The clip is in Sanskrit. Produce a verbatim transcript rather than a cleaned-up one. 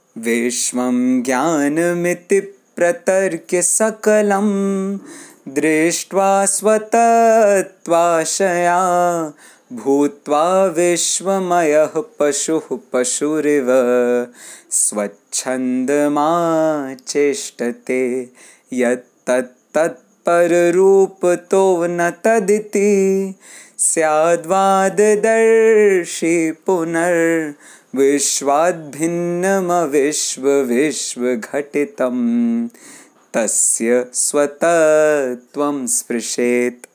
विश्वं ज्ञानमिति प्रतर्क्य सकलं दृष्ट्वा स्वतत्त्वाशया भूत्वा विश्वमयः पशुः पशुरिव स्वच्छन्दमाचेष्टते यत्तत्तत्पररूपतो न तदिति स्याद्वाददर्शी पुनर्विश्वाद्भिन्नमविश्वविश्वघटितं तस्य स्वतत्त्वं स्पृशेत्।